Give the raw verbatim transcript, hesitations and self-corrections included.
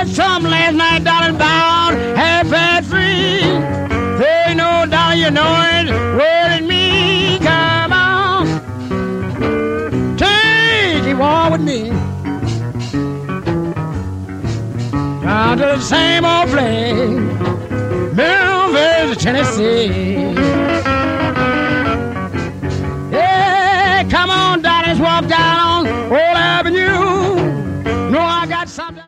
had some last night, darling, bound, half fat free. There ain't no dollar, you know it, waiting me. Come on, take a walk with me down to the same old place, Memphis, Tennessee. Yeah, come on, darling, let's walk down on Old Avenue.